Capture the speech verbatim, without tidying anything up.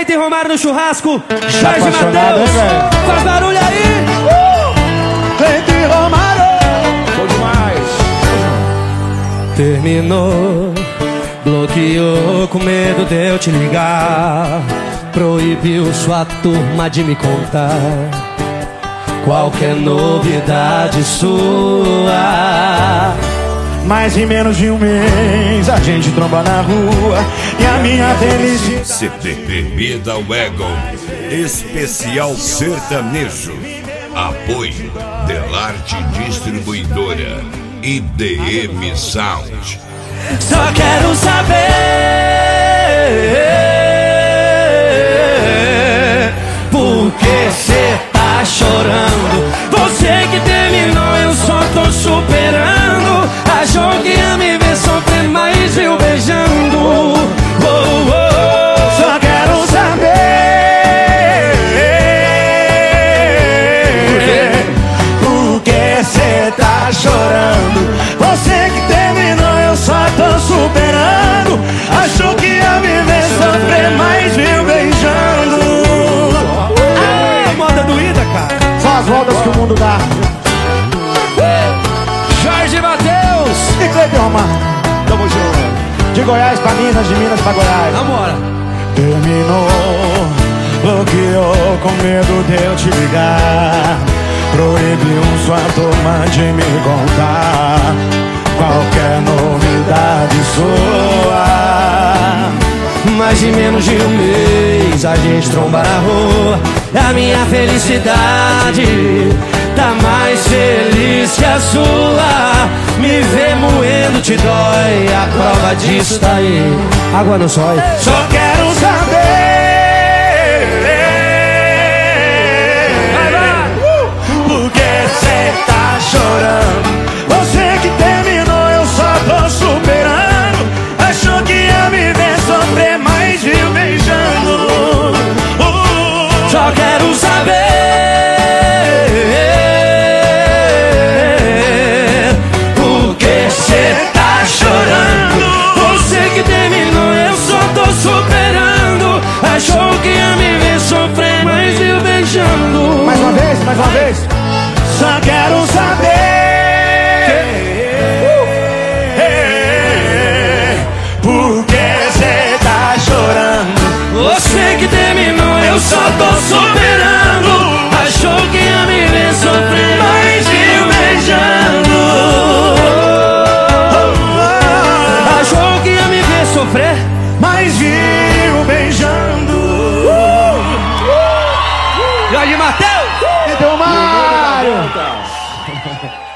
Cleiton e Romário no churrasco. Tá Jorge apaixonado, Matheus, hein, velho? faz barulho aí. Uh! Cleiton e Romário. Bom demais. Terminou, bloqueou com medo de eu te ligar. Proibiu sua turma de me contar qualquer novidade sua. Mas em menos de um mês a gente tromba na rua e a minha felicidade. C P Bebida Wagon Especial Sertanejo. Apoio Delarte Distribuidora e D M Sound. Só quero saber por que cê tá chorando. Você que terminou, eu só tô superando. Achou que ia me ver sofrer, mas eu beijando. Oh, oh. Só quero saber por que cê tá chorando. Você que terminou, eu só tô superando. Achou que ia me ver sofrer, mas viu beijando. Ah, moda doída, cara. São as voltas que o mundo dá. Jorge Matheus E Cleiton e Romário. Tamo junto. De Goiás pra Minas, de Minas pra Goiás. Namora. Terminou, bloqueou com medo de eu te ligar. Proibiu sua turma de me contar qualquer novidade sua. Mais em menos de um mês a gente tromba na rua. A minha felicidade tá mais feliz que a sua. Me ver moendo te dói, a prova disso tá aí. Água no sói. Só quero saber por que cê tá chorando. Você que terminou, eu só tô superando. Achou que ia me ver sofrer, mas viu beijando. Uh, Só quero saber por que cê tá chorando. Você que terminou, eu só tô superando. Achou que ia me ver sofrer, mas viu beijando. Mais uma vez, mais uma vez. Só quero saber por que cê tá chorando. Você que terminou, eu só tô superando. Achou que ia me ver sofrer, mas viu beijando. Achou que ia me ver sofrer, Mas viu beijando. Jorge Matheus. Então, Mário.